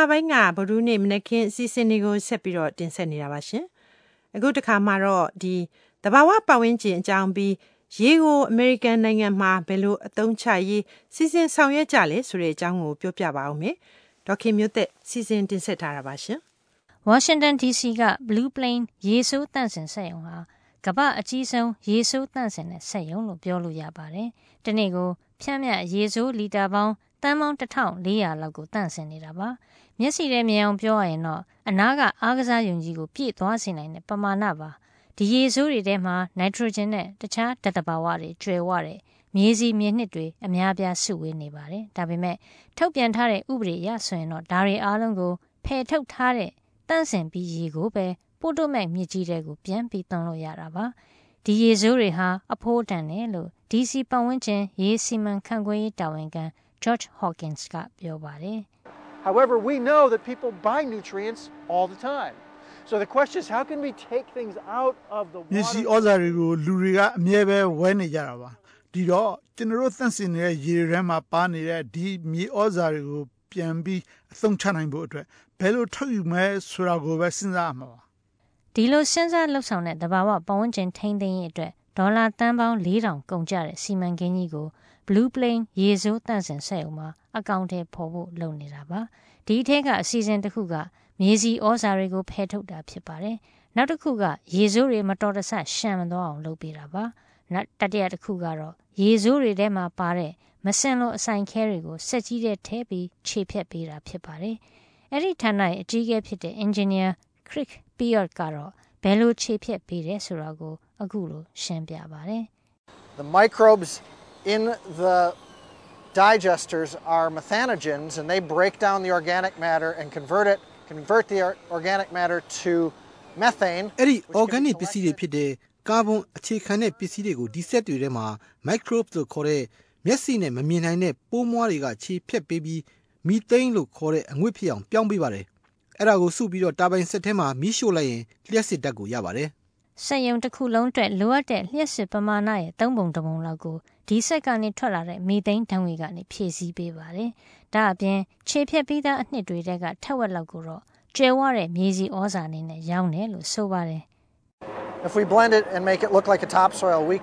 မြန်မာပိုင်းကဗုဒ္ဓနေ့မနက်ခင်းအစီအစဉ်တွေကိုဆက်ပြီးတော့တင်ဆက်နေတာပါရှင်အခုတစ်ခါမှာတော့ဒီသဘာဝပတ်ဝန်းကျင်အကြောင်းပြီးရေကိုအမေရိကန်နိုင်ငံမှာဘယ်လိုအသုံးချရေးစီစဉ်ဆောင်ရွက်ကြလဲဆိုတဲ့အကြောင်းကိုပြောပြပါဦးမယ်ဒေါက်ခင်မျိုးသက်စီစဉ်တင်ဆက်ထားတာပါရှင်ဝါရှင်တန် DC က Blue Plain ရေဆိုးတန့်စင်စက်ရုံဟာကမ္ဘာအကြီးဆုံးရေဆိုးတန့်စင်တဲ့စက်ရုံလို့ပြောလို့ရပါတယ်။ဒီနေ့ကိုဖြန့်မြတ်ရေဆိုးလီတာပေါင်းတန်းပေါင်း1400လောက်ကိုတန့်စင်နေတာပါ။မျက်စိထဲမြင်အောင်ပြောရရင်တော့အနားကအားကစားရုံကြီးကိုပြည့်သွားစေနိုင်တဲ့ပမာဏပါ။ဒီရေဆိုးတွေထဲမှာနိုက်ထရိုဂျင်နဲ့တခြားဓာတ်သဘာဝတွေကျွဲဝတဲ့မြေစီမြေနှစ်တွေအများပြားစုဝေးနေပါတယ်။ဒါပေမဲ့ထုတ်ပြန်ထားတဲ့ဥပဒေအရဆိုရင်တော့ဒါတွေအားလုံးကိုဖယ်ထုတ်ထားတဲ့တန့်စင်ပြီးရေကိုပဲပိုတိုမက်မြစ်ကြီးတွေကိုပြန်ပြီးသွန်းလို့ရတာပါဒီရေဆိုးတွေဟာအဖိုးတန်တယ်လို့ DC ပတ်ဝန်းကျင်ရေစီမံခန့်ခွဲရေးတာဝန်ခံ George Hawkins ကပြောပါတယ် However, we know that people buy nutrients all the time. So the question is how can we take things out of the water? မြေစီဩဇာတွေကိုလူတွေကအမြဲပဲဝဲနေကြတာပါဒီတော့ကျွန်တော်တို့သန့်စင်နေတဲ့ရေထဲမှာပါနေတဲ့ဒီမြေဩဇာတွေကိုပြန်ပြီးအသုံးချနိုင်ဖို့အတွက်ဘယ်လိုထုတ်ယူမဲဆိုတာကိုပဲစဉ်းစားမှာပါဒီလိုစဉ်းစားလှုပ်ဆောင်တဲ့သဘာဝပတ်ဝန်းကျင်ထိန်းသိမ်းရေးအတွက်ဒေါ်လာတန်ပေါင်း4000ကုန်ကျတဲ့စီမံကိန်းကြီးကို Blue Plain ရေဆိုးတန့်စင်စက်ရုံမှာအကောင့်ထဲပေါ်ဖို့လုပ်နေတာပါဒီအထက်ကအစီအစဉ်တစ်ခုကမြေစီဩဇာတွေကိုဖယ်ထုတ်တာဖြစ်ပါတယ်နောက်တစ်ခုကရေဆိုးတွေမတော်တဆရှမ်းမသွားအောင်လုပ်ပေးတာပါနောက်တတိယတစ်ခုကတော့ရေဆိုးတွေထဲမှာပါတဲ့မစင်လို့အဆိုင်ခဲတွေကိုစက်ကြီးတဲ့ထဲပြီးခြေဖြတ်ပေးတာဖြစ်ပါတယ်အဲ့ဒီဌာနရဲ့အကြီးအကဲဖြစ်တဲ့ engineer Crick Piot ကတော့ဘယ်လိုခြေဖြတ်ပေးတယ်ဆိုတာကိုအခုလိုရှင်းပြပါတယ် The microbes in the digesters are methanogens and they break down the organic matter and convert the organic matter to methane အဲ့ဒီ organic ပစ္စည်းတွေဖြစ်တဲ့ကာဗွန်အခြေခံတဲ့ပစ္စည်းတွေကိုဒီစက်တွေထဲမှာ microbes လို့ခေါ်တဲ့မျက်စိနဲ့မမြင်နိုင်တဲ့ပိုးမွှားတွေကခြေဖြတ်ပေးပြီးမီသိန်းလို့ခေါ်တဲ့အငွေ့ဖြစ်အောင်ပြောင်းပေးပါတယ်အဲ့ဒါကိုစုပြီးတော့တာဘိုင်စက်ထဲမှာမီးရှို့လိုက်ရင်လျှက်စစ်ဓာတ်ကိုရပါတယ်စက်ရုံတစ်ခုလုံးအတွက်လိုအပ်တဲ့လျှက်စစ်ပမာဏရဲ့3ပုံ1ပုံလောက်ကိုဒီစက်ကနေထွက်လာတဲ့မီသိန်းဓာတ်ငွေကနေဖြည့်ဆည်းပေးပါတယ်ဒါအပြင်ခြေဖြတ်ပြီးသားအနှစ်တွေကထက်ဝက်လောက်ကိုတော့ကျဲဝတဲ့မြေစီဩဇာအနေနဲ့ရောင်းတယ်လို့ဆိုပါတယ် If we blend it and make it look like a topsoil we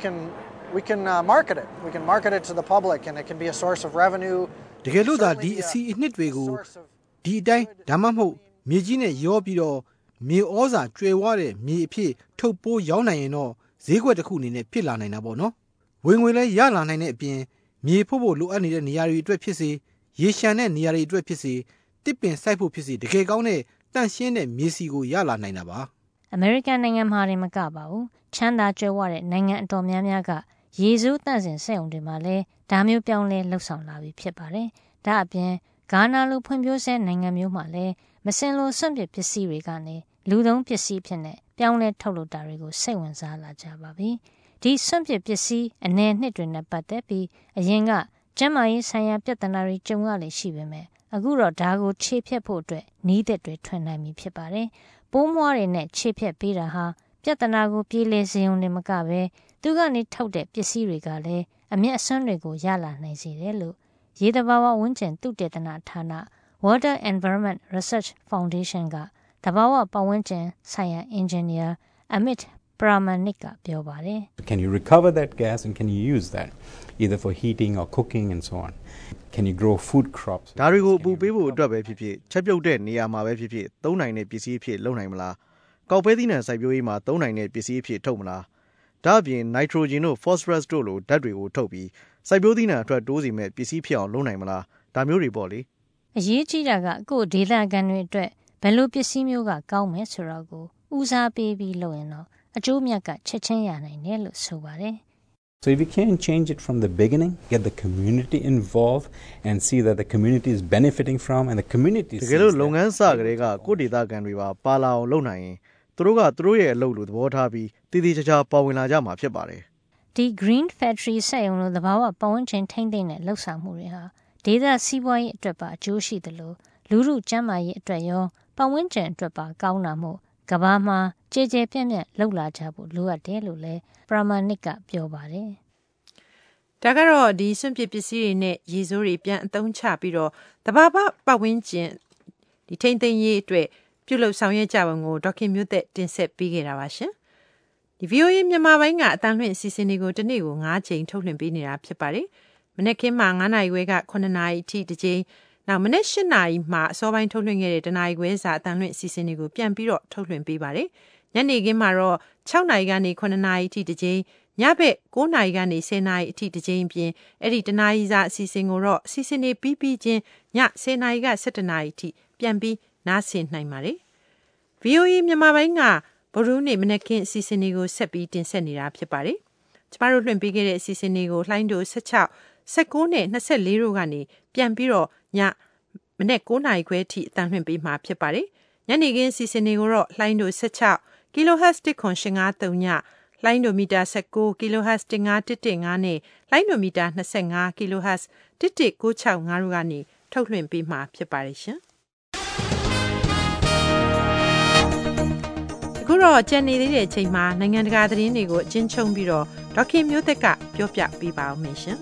can market it we can market it to the public and it can be a source of revenue တကယ်လို့သာဒီအစီအနှစ်တွေကိုဒီအတိုင်းဒါမှမဟုတ်မြေကြီးနဲ့ရောပြီးတော့မြေဩဇာကျွဲဝတဲ့မြေအဖြစ်ထုတ်ပိုးရောင်းနိုင်ရင်တော့ဈေးကွက်တစ်ခုအနေနဲ့ဖြစ်လာနိုင်တာပေါ့နော်ဝင်ငွေလည်းရလာနိုင်တဲ့အပြင်မြေဖို့လိုအပ်နေတဲ့နေရာတွေအတွက်ဖြစ်စေရေရှမ်းတဲ့နေရာတွေအတွက်ဖြစ်စေတစ်ပင်စိုက်ဖို့ဖြစ်စေတကယ်ကောင်းတဲ့တန့်ရှင်းတဲ့မြေစီကိုရလာနိုင်တာပါအမေရိကန်နိုင်ငံမှာတင်မကပါဘူးချမ်းသာကြွယ်ဝတဲ့နိုင်ငံအတော်များများကရေဆိုးတန့်စင်စက်ရုံတွေမှာလည်းဒါမျိုးပြောင်းလဲလှုပ်ဆောင်လာပြီဖြစ်ပါတယ်ဒါအပြင်ဂါနာလိုဖွံ့ဖြိုးဆဲနိုင်ငံမျိုးမှာလည်းမစင်လိုစွန့်ပစ်ပစ္စည်းတွေကနေလူသုံးပစ္စည်းဖြစ်နေပြောင်းလဲထုတ်လုပ်တာတွေကိုစိတ်ဝင်စားလာကြပါပြီဒီစွန့်ပစ်ပစ္စည်းအနေနှစ်တွေနဲ့ပတ်သက်ပြီးအရင်ကကျန်းမာရေးဆိုင်ရာပြဿနာတွေကြုံရလေရှိပေမဲ့အခုတော့ဒါကိုခြေဖြတ်ဖို့အတွက်နည်းသက်တွေထွင်နိုင်ပြီဖြစ်ပါတယ်ပိုးမွှားတွေနဲ့ခြေဖြတ်ပေးတာဟာပြဿနာကိုပြေလည်စေုံနဲ့မကပဲသူကနေထုတ်တဲ့ပစ္စည်းတွေကလည်းအမျက်အစွန်းတွေကိုရလာနိုင်စေတယ်လို့ရေသဘာဝဝန်းကျင်သုတေသနဌာန Water Environment Research Foundation ကသဘာဝပတ်ဝန်းကျင်ဆိုင်ရာ engineer Amit Pramanik ကပြောပါတယ် Can you recover that gas and can you use that either for heating or cooking and so on Can you grow food crops ဒါတွေကိုပူပေးဖို့အတွက်ပဲဖြစ်ဖြစ်ချက်ပြုတ်တဲ့နေရာမှာပဲဖြစ်ဖြစ်သုံးနိုင်တဲ့ပစ္စည်းအဖြစ်လုပ်နိုင်မလားကောက်ပဲသီးနှံစိုက်ပျိုးရေးမှာသုံးနိုင်တဲ့ပစ္စည်းအဖြစ်ထုတ်မလားဒါအပြင်နိုက်ထရိုဂျင်တို့ဖော့စဖရပ်စ်တို့လိုဓာတ်တွေကိုထုတ်ပြီးစိုက်ပျိုးသီးနှံအထွက်တိုးစေမဲ့ပစ္စည်းဖြစ်အောင်လုပ်နိုင်မလားဒါမျိုးတွေပေါ့လေအရေးကြီးတာကကိုယ်ဒေသခံတွေအတွက်ဘယ်လိုပစ္စည်းမျိုးကကောင်းမယ်ဆိုတော့ကိုဦးစားပေးပြီးလုပ်ရင်တော့အကျိုးမြတ်ကချက်ချင်းရနိုင်တယ်လို့ဆိုပါတယ် So if you can change it from the beginning, get the community involved and see that the community is benefiting from and the community တကယ်လို့လုပ်ငန်းစကလေးကကိုယ့်ဒေသခံတွေပါလာအောင်လုပ်နိုင်ရင်သူတို့ကသူတို့ရဲ့အလုပ်လို့သဘောထားပြီးတည်တည်ချာချာပါဝင်လာကြမှာဖြစ်ပါတယ်ဒီ Green Factory စက်ရုံလိုသဘာဝပတ်ဝန်းကျင်ထိန်းသိမ်းတဲ့လှုပ်ဆောင်မှုတွေဟာဒေသစီးပွားရေးအတွက်ပါအကျိုးရှိတယ်လို့လူမှုကျန်းမာရေးအတွက်ရောပတ်ဝန်းကျင်အတွက်ပါကောင်းတာမို့ကဘာမှာကြေကြေပြန့်ပြန့်လှုပ်လာကြဖို့လိုအပ်တယ်လို့လည်းပရမနစ်ကပြောပါတယ်ဒါကတော့ဒီစွန့်ပစ်ပစ္စည်းတွေနဲ့ရေဆိုးတွေပြန်အသုံးချပြီးတော့တဘာပတ်ဝန်းကျင်ဒီထိန်းသိမ်းရေးအတွက်ပြုလုပ်ဆောင်ရွက်ကြပုံကိုဒေါခင်မျိုးသက်တင်ဆက်ပေးခဲ့တာပါရှင်ဒီ VOA မြန်မာပိုင်းကအတန်းလွှင့်အစီအစဉ်တွေကိုတစ်နေ့ကို9ချိန်ထုတ်လွှင့်ပေးနေတာဖြစ်ပါတယ်မနေ့ကမှ9နာရီခွဲက9နာရီအထိတစ်ချိန်နောက်မနေ့10နာရီမှအစောပိုင်းထုတ်လွှင့်ခဲ့တဲ့တနာရီခွဲစာအတန်းလွှင့်အစီအစဉ်တွေကိုပြန်ပြီးတော့ထုတ်လွှင့်ပေးပါတယ်ညနေခင်းမှာတော့6နာရီကနေ9နာရီအထိတစ်ချိန်ညဘက်9နာရီကနေ10နာရီအထိတစ်ချိန်ပြင်အဲ့ဒီတနာရီစာအစီအစဉ်ကိုတော့အစီအစဉ်တွေပြီးချင်းည10နာရီက17နာရီအထိပြန်ပြီးနားဆင်နိုင်ပါတယ် VOA မြန်မာပိုင်းကဗုဒ္ဓဟူးနေ့မနက်ခင်းအစီအစဉ်တွေကိုဆက်ပြီးတင်ဆက်နေတာဖြစ်ပါတယ်ကျမတို့လွှင့်ပေးခဲ့တဲ့အစီအစဉ်တွေကိုလှိုင်းတို့16 19နဲ့24တို့ကနေပြန်ပြီးတော့ညမနေ့9နာရီခွဲအထိအတန်းလွှင့်ပေးမှာဖြစ်ပါတယ်ညနေခင်းအစီအစဉ်တွေကိုတော့လှိုင်းတို့16 kHz 1.553ညလိုင်းဒိုမီတာ19 kHz 1.5နဲ့လိုင်းဒိုမီတာ25 kHz 1.665တို့ကနေထုတ်လွှင့်ပေးမှာဖြစ်ပါတယ်ရှင်အခုတော့ကြံနေသေးတဲ့အချိန်မှာနိုင်ငံတကာသတင်းတွေကိုအချင်းချုပ်ပြီးတော့ဒေါခင်မျိုးသက်ကပြောပြပေးပါဦးမယ်ရှင်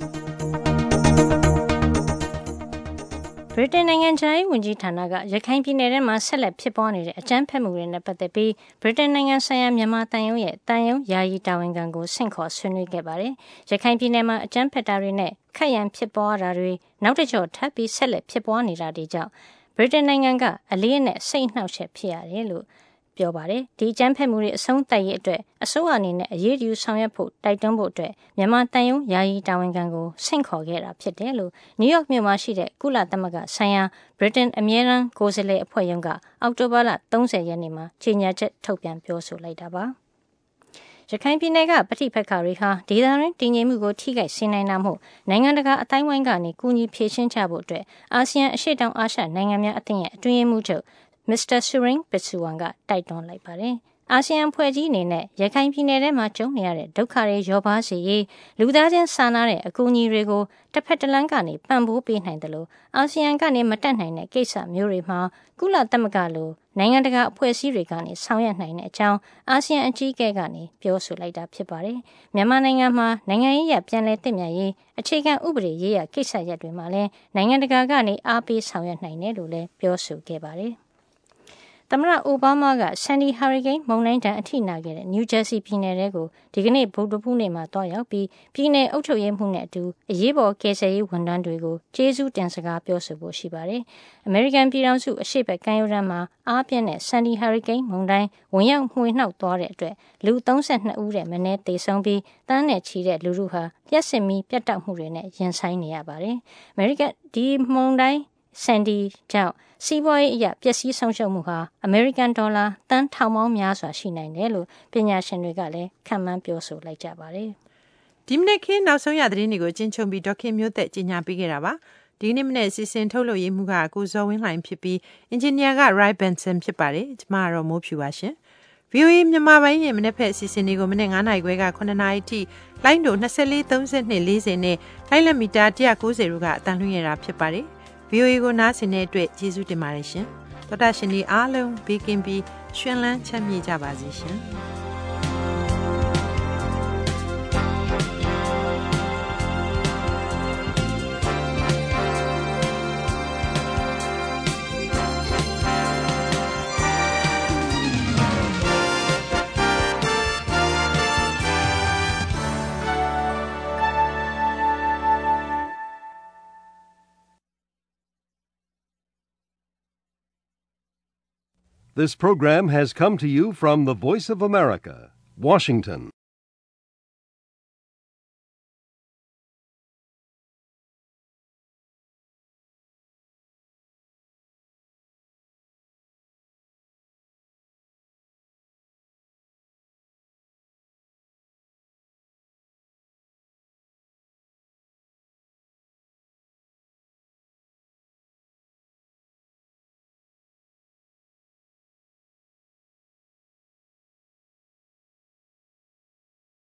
ဗြိတိန်နိုင်ငံခြားရေးဝန်ကြီးဌာနကရခိုင်ပြည်နယ်ထဲမှာဆက်လက်ဖြစ်ပွားနေတဲ့အကြမ်းဖက်မှုတွေနဲ့ပတ်သက်ပြီးဗြိတိန်နိုင်ငံဆိုင်ရာမြန်မာတန်ယုံရဲ့တန်ယုံယာယီတာဝန်ခံကိုဆင့်ခေါ်ဆွေးနွေးခဲ့ပါတယ်။ရခိုင်ပြည်နယ်မှာအကြမ်းဖက်တာတွေနဲ့ခက်ရန်ဖြစ်ပွားတာတွေနောက်တစ်ကျော့ထပ်ပြီးဆက်လက်ဖြစ်ပွားနေတာတွေကြောင့်ဗြိတိန်နိုင်ငံကအလေးနဲ့စိတ်နှောက်ယှက်ဖြစ်ရတယ်လို့ပြောပါတယ်ဒီအကြမ်းဖက်မှုတွေအဆုံးသတ်ရေးအတွက်အစိုးရအနေနဲ့အရေးယူဆောင်ရွက်ဖို့တိုက်တွန်းဖို့အတွက်မြန်မာတန်ယုံယာယီတာဝန်ခံကိုဆင့်ခေါ်ခဲ့တာဖြစ်တယ်လို့နယူးယောက်မြို့မှာရှိတဲ့ကုလသမဂ္ဂဆိုင်ရာဗြိတိန်အမြဲတမ်းကိုယ်စားလှယ်အဖွဲ့ရုံးကအောက်တိုဘာလ30ရက်နေ့မှာကြေညာချက်ထုတ်ပြန်ပြောဆိုလိုက်တာပါရခိုင်ပြည်နယ်ကပဋိပက္ခတွေဟာဒေသတွင်းတည်ငြိမ်မှုကိုထိခိုက်စေနိုင်တာမို့နိုင်ငံတကာအတိုင်းဝိုင်းကနေကူညီဖြေရှင်းကြဖို့အတွက်အာဆီယံအရှေ့တောင်အာရှနိုင်ငံများအသင်းရဲ့အတွင်းရေးမှူးချုပ်Mr. Surin Pitsuwan ကတိုက်တွန်းလိုက်ပါတယ်။အာဆီယံဖွဲ့ကြီးအနေနဲ့ရခိုင်ပြည်နယ်ထဲမှာကြုံနေရတဲ့ဒုက္ခတွေရောပါစေရေးလူသားချင်းစာနာတဲ့အကူအညီတွေကိုတစ်ဖက်တစ်လမ်းကနေပံ့ပိုးပေးနိုင်တယ်လို့အာဆီယံကနေမတက်နိုင်တဲ့ကိစ္စမျိုးတွေမှာကုလသမဂ္ဂလိုနိုင်ငံတကာအဖွဲ့အစည်းတွေကနေဆောင်ရွက်နိုင်တဲ့အကြောင်းအာဆီယံအကြီးအကဲကနေပြောဆိုလိုက်တာဖြစ်ပါတယ်။မြန်မာနိုင်ငံမှာနိုင်ငံရေးရပြန်လည်တည်မြဲရေးအခြေခံဥပဒေရေးရကိစ္စရပ်တွေမှာလည်းနိုင်ငံတကာကနေအားပေးဆောင်ရွက်နိုင်တယ်လို့လည်းပြောဆိုခဲ့ပါတယ်။သမ္မတအိုဘားမားကဆန်ဒီဟာရီကိန်းမုန်တိုင်းတန်အထိနာခဲ့တဲ့နယူးဂျာစီပြည်နယ်ကိုဒီကနေ့ဗုဒ္ဓဟူးနေ့မှာတွားရောက်ပြီးပြည်နယ်အုပ်ချုပ်ရေးမှူးနဲ့အတူအရေးပေါ်ကယ်ဆယ်ရေးဝန်ထမ်းတွေကိုကျေးဇူးတင်စကားပြောဆိုဖို့ရှိပါတယ်။အမေရိကန်ပြည်ထောင်စုအရှေ့ဘက်ကမ်းရိုးတန်းမှာအားပြင်းတဲ့ဆန်ဒီဟာရီကိန်းမုန်တိုင်းဝင်ရောက်မှွေနှောက်သွားတဲ့အတွက်လူ32ဦးတဲ့မနေ့သေဆုံးပြီးတန်းနဲ့ချီတဲ့လူထုဟာလျှက်စစ်မီးပြတ်တောက်မှုတွေနဲ့ရင်ဆိုင်နေရပါတယ်။အမေရိကန်ဒီမုန်တိုင်းဆန်ဒီကြောင့်စီးပွားရေးအရပျက်စီးဆုံးရှုံးမှုဟာအမေရိကန်ဒေါ်လာတန်ထောင်ပေါင်းများစွာရှိနိုင်တယ်လို့ပညာရှင်တွေကလည်းခန့်မှန်းပြောဆိုလိုက်ကြပါတယ်။ဒီမနေ့ခင်းနောက်ဆုံးရသတင်းတွေကိုကျင်းချုံပြီးဒေါခင်မျိုးသက်ကြီးညာပေးခဲ့တာပါ။ဒီနေ့မနေ့စီစဉ်ထုတ်လုပ်ရေးမှုကကိုဇော်ဝင်းလှိုင်ဖြစ်ပြီးအင်ဂျင်နီယာက Ray Benson ဖြစ်ပါတယ်။ကျွန်မကတော့မိုးဖြူပါရှင်။ VOA မြန်မာပိုင်းရဲ့မနေ့ဖက်စီစဉ်တွေကိုမနေ့9နာရီခွဲက9နာရီထိလိုင်းတို့24 32 40နဲ့လိုင်းလက်မီတာ190တို့ကအတန်းလွှင့်ရတာဖြစ်ပါတယ်။ VOA ကိုနားဆင်တဲ့အတွက်ကျေးဇူးတင်ပါတယ်ရှင်။သောတာရှင်တွေအားလုံးဘေးကင်းပြီးရှင်လန်းချမ်းမြေ့ကြပါစေရှင်။ This program has come to you from the Voice of America, Washington.